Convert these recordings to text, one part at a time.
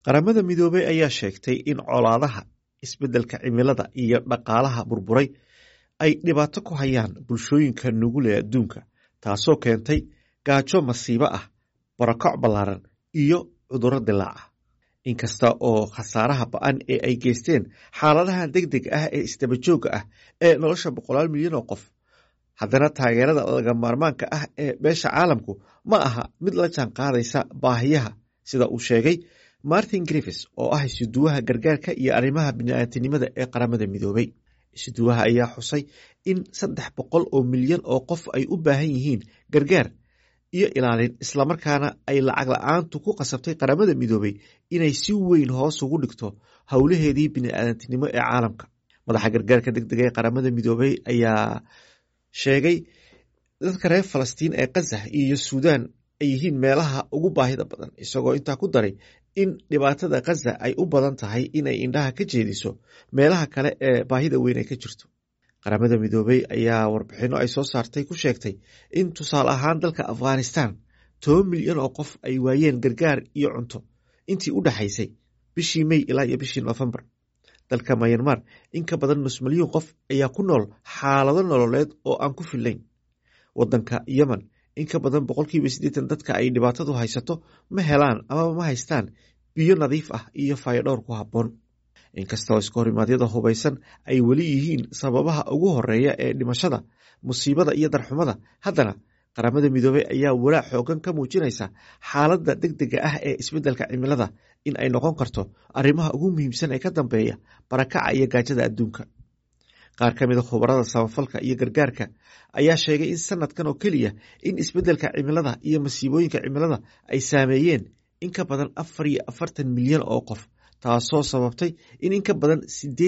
Qaramada Midoobay ayaa sheegtay in colaadaha, isbeddelka cimilada iyo dhaqaalaha burburay ay dhibaato ku hayaan bulshooyinka nugul ee adduunka, taasoo keentay gaajo masiibo ah, barakac ballaaran iyo cudurro dillaaca. Inkasta oo khasaaraha ba'an ee ay geysteen xaaladaha degdega ah ee isdaba joogga ah ee nolosha boqolaal milyan oo qof, haddana taageerada lagama maarmaanka ah ee beesha caalamku ma aha mid la jaanqaadaysa baahiyaha, sida uu sheegay Martin Griffiths oo ah isuduwaha gargaarka iyo arrimaha bini'aadantinimada ee Qaramada Midoobay. Isuduwaha ayaa xusay in 300 oo milyan oo qof ay u baahan yihiin gargaar iyo ilaalin, islamarkaana ay lacag la'aantu ku qasabtay Qaramada Midoobay inay si weyn hoos ugu dhigto howlaheedii bini'aadantinimo ee caalamka. Madaxa gargaarka degdega ee Qaramada Midoobay ayaa sheegay dadka reer Falastiin ee Gaza iyo Suudaan ay yihiin meelaha ugu baahida badan, isagoo intaa ku daray in dhibaatada Gaza ay u badan tahay inay indhaha ka jeediso meelaha kale ee baahida weyn ay ka jirto. Qaramada Midoobay ayaa warbixinno ay soo saartay ku sheegtay in tusaale ahaan dalka Afghanistan 10 milyan oo qof ay waayeen gargaar iyo cunto intii u dhaxaysay bishii May ilaa iyo bishii Noofembar. Dalka Myanmar, in ka badan nus milyan qof ayaa ku nool xaalado nololeed oo aan ku fillayn. Waddanka Yemen, in ka badan 80% dadka ay dhibaatadu haysato ma helaan ama ma haystaan biyo nadiif ah iyo fayadhowr ku habboon. Inkastoo iskahorimadyada hubaysan ay weli yihiin sababaha ugu horeeya ee dhimashada, musiibada iyo darxumada, haddana Qaramada Midoobay ayaa walaac xoogan ka muujinaysa xaaladda degdega ah ee isbeddelka cimilada in ay noqon karto arrimaha ugu muhiimsan ee ka dambeeya barakaca iyo gaajada adduunka. Qaar ka mid a khubarada samafalka iyo gargaarka ayaa sheegay in sanadkan oo keliya in isbeddelka cimilada iyo masiibooyinka cimilada ay saameeyeen in ka badan 44 milyan oo qof, taasoo sababtay in ka badan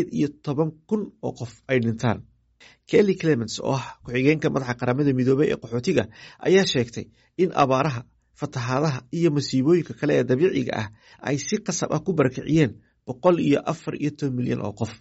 18,000 oo qof ay dhintaan. Kelly Clements oo ah ku-xigeenka madaxa Qaramada Midoobay ee qaxootiga ayaa sheegtay in abaaraha, fatahaadaha iyo masiibooyinka kale ee dabiiciga ah ay si qasab ah ku barakiciyeen 114 milyan oo qof.